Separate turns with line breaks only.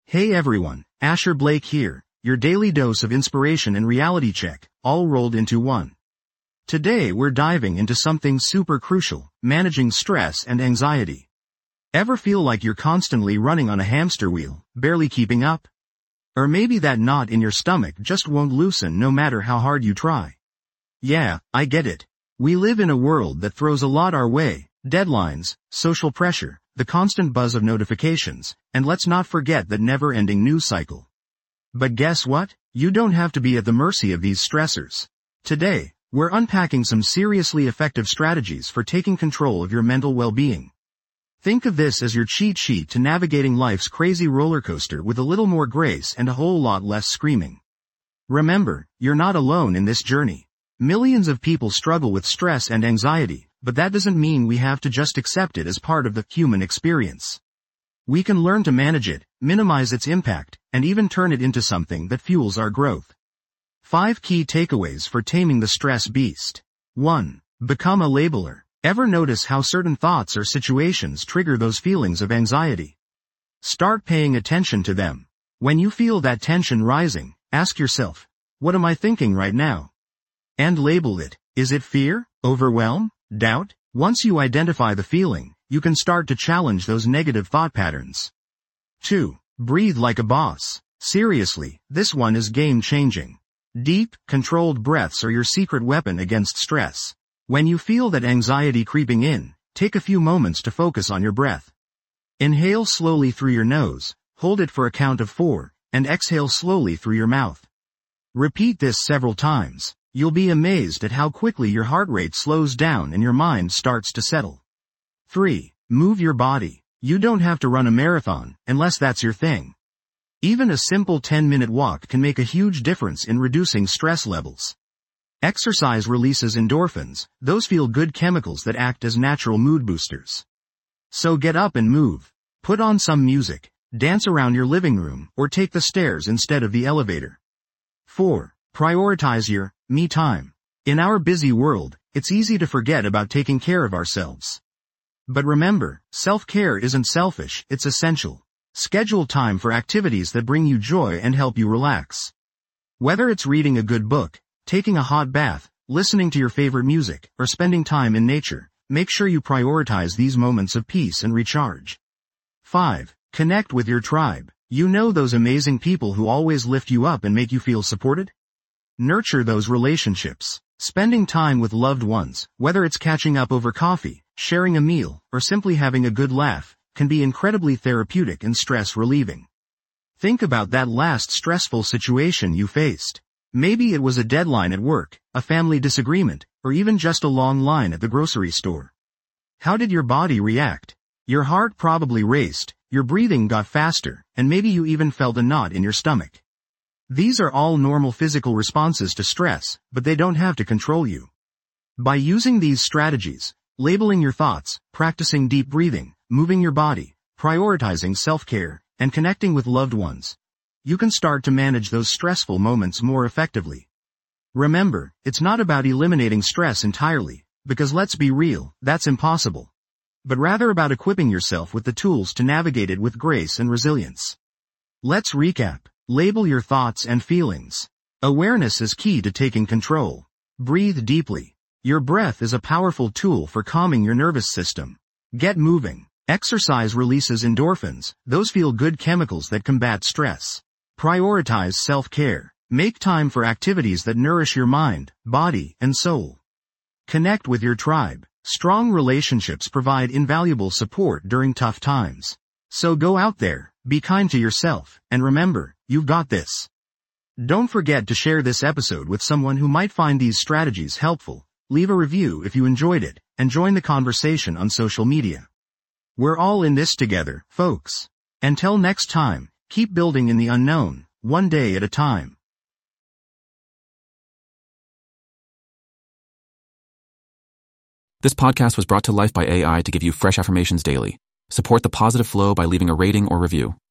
Hey everyone, Asher Blake here, your daily dose of inspiration and reality check, all rolled into one. Today we're diving into something super crucial, managing stress and anxiety. Ever feel like you're constantly running on a hamster wheel, barely keeping up? Or maybe that knot in your stomach just won't loosen no matter how hard you try. Yeah, I get it. We live in a world that throws a lot our way: deadlines, social pressure, the constant buzz of notifications, and let's not forget that never-ending news cycle. But guess what? You don't have to be at the mercy of these stressors. Today, we're unpacking some seriously effective strategies for taking control of your mental well-being. Think of this as your cheat sheet to navigating life's crazy roller coaster with a little more grace and a whole lot less screaming. Remember, you're not alone in this journey. Millions of people struggle with stress and anxiety, but that doesn't mean we have to just accept it as part of the human experience. We can learn to manage it, minimize its impact, and even turn it into something that fuels our growth. 5 key takeaways for taming the stress beast. 1. Become a labeler. Ever notice how certain thoughts or situations trigger those feelings of anxiety? Start paying attention to them. When you feel that tension rising, ask yourself, what am I thinking right now? And label it. Is it fear, overwhelm, doubt? Once you identify the feeling, you can start to challenge those negative thought patterns. 2. Breathe like a boss. Seriously, this one is game-changing. Deep, controlled breaths are your secret weapon against stress. When you feel that anxiety creeping in, take a few moments to focus on your breath. Inhale slowly through your nose, hold it for a count of 4, and exhale slowly through your mouth. Repeat this several times. You'll be amazed at how quickly your heart rate slows down and your mind starts to settle. 3. Move your body. You don't have to run a marathon, unless that's your thing. Even a simple 10-minute walk can make a huge difference in reducing stress levels. Exercise releases endorphins, those feel-good chemicals that act as natural mood boosters. So get up and move. Put on some music, dance around your living room, or take the stairs instead of the elevator. 4. Prioritize your me time. In our busy world, it's easy to forget about taking care of ourselves. But remember, self-care isn't selfish, it's essential. Schedule time for activities that bring you joy and help you relax. Whether it's reading a good book, taking a hot bath, listening to your favorite music, or spending time in nature, make sure you prioritize these moments of peace and recharge. 5. Connect with your tribe. You know those amazing people who always lift you up and make you feel supported? Nurture those relationships. Spending time with loved ones, whether it's catching up over coffee, sharing a meal, or simply having a good laugh, can be incredibly therapeutic and stress-relieving. Think about that last stressful situation you faced. Maybe it was a deadline at work, a family disagreement, or even just a long line at the grocery store. How did your body react? Your heart probably raced, your breathing got faster, and maybe you even felt a knot in your stomach. These are all normal physical responses to stress, but they don't have to control you. By using these strategies, labeling your thoughts, practicing deep breathing, moving your body, prioritizing self-care, and connecting with loved ones, you can start to manage those stressful moments more effectively. Remember, it's not about eliminating stress entirely, because let's be real, that's impossible. But rather about equipping yourself with the tools to navigate it with grace and resilience. Let's recap. Label your thoughts and feelings. Awareness is key to taking control. Breathe deeply. Your breath is a powerful tool for calming your nervous system. Get moving. Exercise releases endorphins, those feel-good chemicals that combat stress. Prioritize self-care. Make time for activities that nourish your mind, body, and soul. Connect with your tribe. Strong relationships provide invaluable support during tough times. So go out there, be kind to yourself, and remember, you've got this. Don't forget to share this episode with someone who might find these strategies helpful. Leave a review if you enjoyed it, and join the conversation on social media. We're all in this together, folks. Until next time, keep building in the unknown, one day at a time.
This podcast was brought to life by AI to give you fresh affirmations daily. Support the positive flow by leaving a rating or review.